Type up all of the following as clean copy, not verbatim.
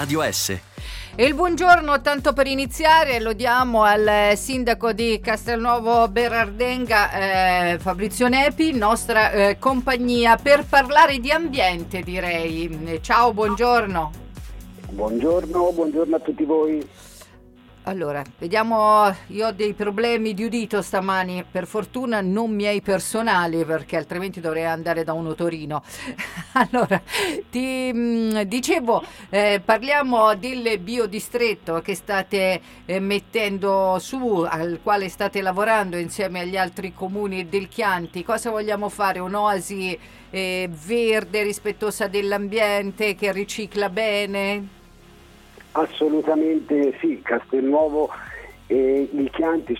Radio S. E il buongiorno, tanto per iniziare, lo diamo al sindaco di Castelnuovo Berardenga, Fabrizio Nepi, nostra compagnia, per parlare di ambiente, direi. Ciao, buongiorno. Buongiorno a tutti voi. Allora, vediamo, io ho dei problemi di udito stamani, per fortuna non miei personali, perché altrimenti dovrei andare da un otorino. Allora, ti dicevo, parliamo del biodistretto che state mettendo su, al quale state lavorando insieme agli altri comuni del Chianti. Cosa vogliamo fare? Un'oasi verde, rispettosa dell'ambiente, che ricicla bene? Assolutamente sì, Castelnuovo e il Chianti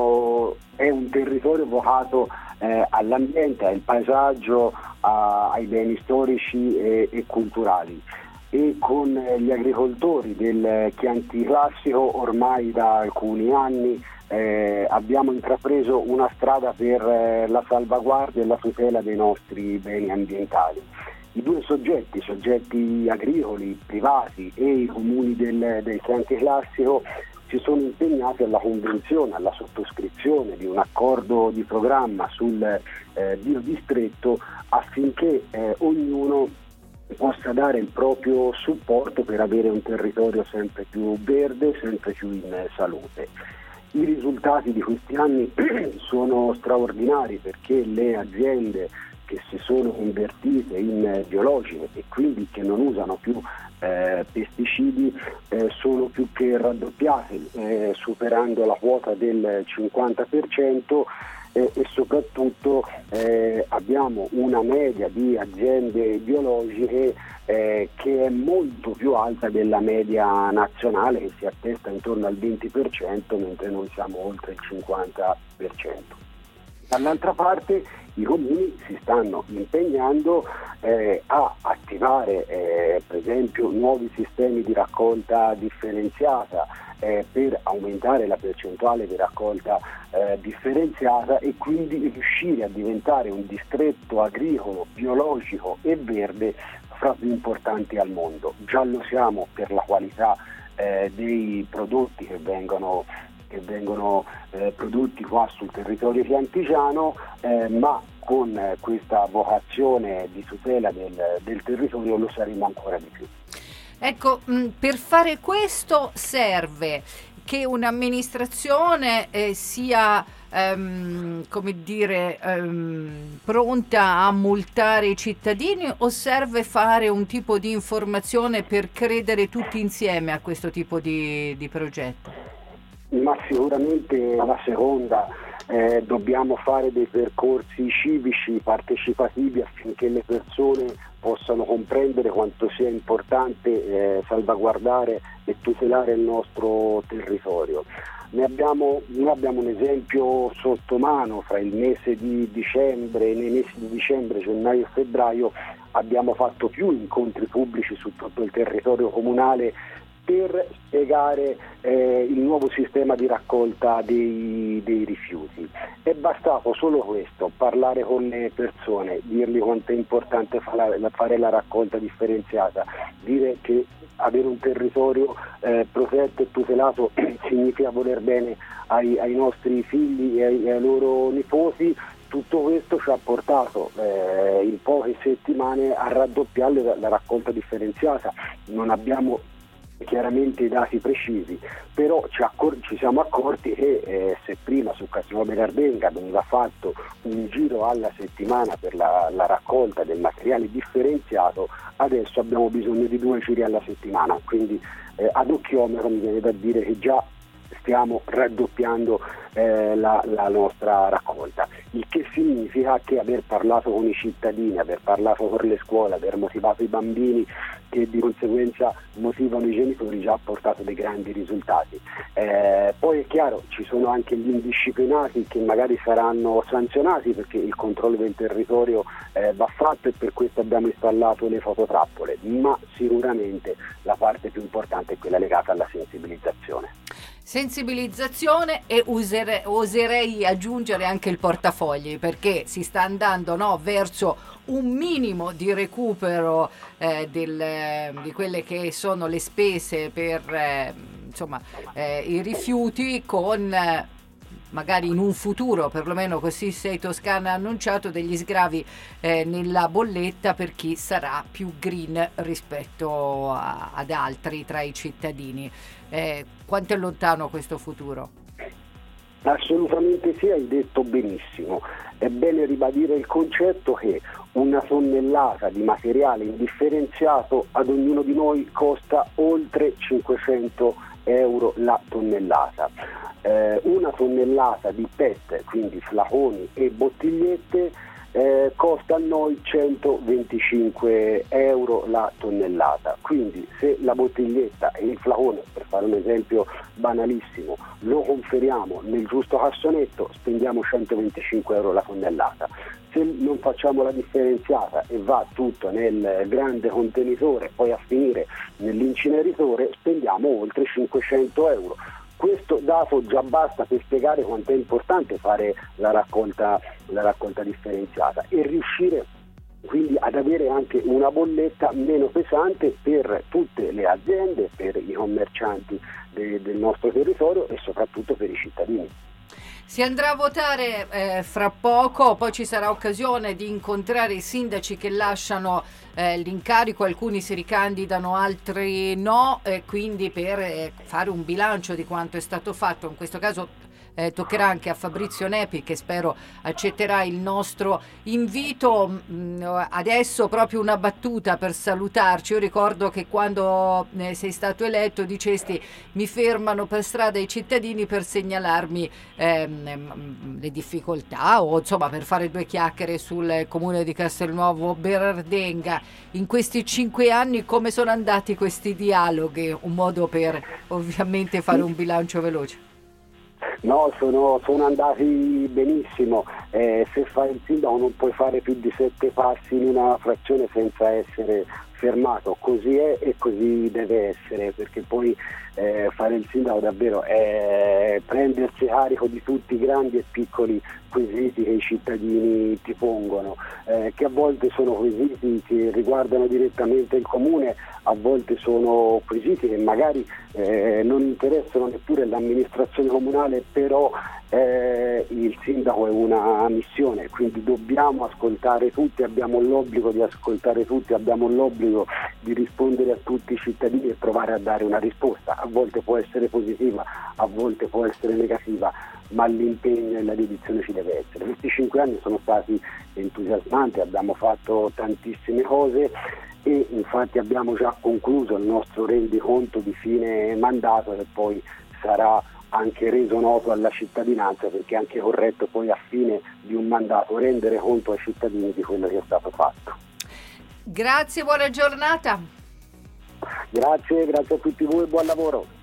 è un territorio vocato all'ambiente, al paesaggio, ai beni storici e culturali, e con gli agricoltori del Chianti classico ormai da alcuni anni abbiamo intrapreso una strada per la salvaguardia e la tutela dei nostri beni ambientali. I due soggetti agricoli, privati e i comuni del Chianti classico si sono impegnati alla convenzione, alla sottoscrizione di un accordo di programma sul biodistretto affinché ognuno possa dare il proprio supporto per avere un territorio sempre più verde, sempre più in salute. I risultati di questi anni sono straordinari, perché le aziende che si sono convertite in biologiche e quindi che non usano più pesticidi sono più che raddoppiate, superando la quota del 50%, e soprattutto abbiamo una media di aziende biologiche che è molto più alta della media nazionale, che si attesta intorno al 20%, mentre noi siamo oltre il 50%. Dall'altra parte i comuni si stanno impegnando a attivare per esempio nuovi sistemi di raccolta differenziata per aumentare la percentuale di raccolta differenziata, e quindi riuscire a diventare un distretto agricolo, biologico e verde fra più importanti al mondo. Già lo siamo per la qualità dei prodotti che vengono prodotti qua sul territorio chiantigiano, ma con questa vocazione di tutela del territorio lo saremo ancora di più. Ecco, per fare questo serve che un'amministrazione sia pronta a multare i cittadini, o serve fare un tipo di informazione per credere tutti insieme a questo tipo di progetto? Ma sicuramente la seconda, dobbiamo fare dei percorsi civici partecipativi affinché le persone possano comprendere quanto sia importante salvaguardare e tutelare il nostro territorio. Noi abbiamo un esempio sotto mano: fra il mese di dicembre, nei mesi di dicembre, gennaio e febbraio abbiamo fatto più incontri pubblici su tutto il territorio comunale per spiegare il nuovo sistema di raccolta dei rifiuti. È bastato solo questo, parlare con le persone, dirgli quanto è importante fare la raccolta differenziata, dire che avere un territorio protetto e tutelato significa voler bene ai nostri figli e ai loro nipoti. Tutto questo ci ha portato in poche settimane a raddoppiare la raccolta differenziata. Non abbiamo chiaramente i dati precisi, però ci siamo accorti che se prima su Castelnuovo Berardenga veniva fatto un giro alla settimana per la raccolta del materiale differenziato, adesso abbiamo bisogno di 2 giri alla settimana, quindi ad occhiometro mi viene da dire che già stiamo raddoppiando la nostra raccolta, il che significa che aver parlato con i cittadini, aver parlato con le scuole, aver motivato i bambini, che di conseguenza motivano i genitori, già ha portato dei grandi risultati. Poi è chiaro, ci sono anche gli indisciplinati che magari saranno sanzionati, perché il controllo del territorio va fatto, e per questo abbiamo installato le fototrappole, ma sicuramente la parte più importante è quella legata alla sensibilizzazione. Sensibilizzazione e oserei aggiungere anche il portafogli, perché si sta andando, no, verso un minimo di recupero di quelle che sono le spese per i rifiuti, con magari in un futuro, perlomeno così Sei Toscana ha annunciato, degli sgravi nella bolletta per chi sarà più green rispetto ad altri tra i cittadini. Quanto è lontano questo futuro? Assolutamente sì, hai detto benissimo. È bene ribadire il concetto che una tonnellata di materiale indifferenziato ad ognuno di noi costa oltre 500 euro la tonnellata. Una tonnellata di PET, quindi flaconi e bottigliette, costa a noi 125 euro la tonnellata. Quindi se la bottiglietta e il flacone, per fare un esempio banalissimo, lo conferiamo nel giusto cassonetto, spendiamo 125 euro la tonnellata. Se non facciamo la differenziata e va tutto nel grande contenitore, poi a finire nell'inceneritore, spendiamo oltre 500 euro. Questo dato già basta per spiegare quanto è importante fare la raccolta differenziata e riuscire quindi ad avere anche una bolletta meno pesante per tutte le aziende, per i commercianti del nostro territorio e soprattutto per i cittadini. Si andrà a votare fra poco, poi ci sarà occasione di incontrare i sindaci che lasciano l'incarico, alcuni si ricandidano, altri no, quindi per fare un bilancio di quanto è stato fatto. In questo caso toccherà anche a Fabrizio Nepi, che spero accetterà il nostro invito. Adesso proprio una battuta per salutarci. Io ricordo che quando sei stato eletto dicesti: mi fermano per strada i cittadini per segnalarmi le difficoltà, o insomma per fare due chiacchiere sul comune di Castelnuovo Berardenga. In questi 5 anni come sono andati questi dialoghi? Un modo per ovviamente fare un bilancio veloce. No, sono andati benissimo. Se fai il sindaco non puoi fare più di 7 passi in una frazione senza essere fermato. Così è e così deve essere, perché poi fare il sindaco davvero è prendersi carico di tutti i grandi e piccoli quesiti che i cittadini ti pongono, che a volte sono quesiti che riguardano direttamente il comune, a volte sono quesiti che magari non interessano neppure l'amministrazione comunale, però il sindaco è una missione, quindi dobbiamo ascoltare tutti, abbiamo l'obbligo di ascoltare tutti, abbiamo l'obbligo di rispondere a tutti i cittadini e provare a dare una risposta. A volte può essere positiva, a volte può essere negativa, ma l'impegno e la dedizione ci deve essere. Questi 5 anni sono stati entusiasmanti, abbiamo fatto tantissime cose e infatti abbiamo già concluso il nostro rendiconto di fine mandato, che poi sarà anche reso noto alla cittadinanza, perché è anche corretto poi a fine di un mandato rendere conto ai cittadini di quello che è stato fatto. Grazie, buona giornata. Grazie a tutti voi e buon lavoro.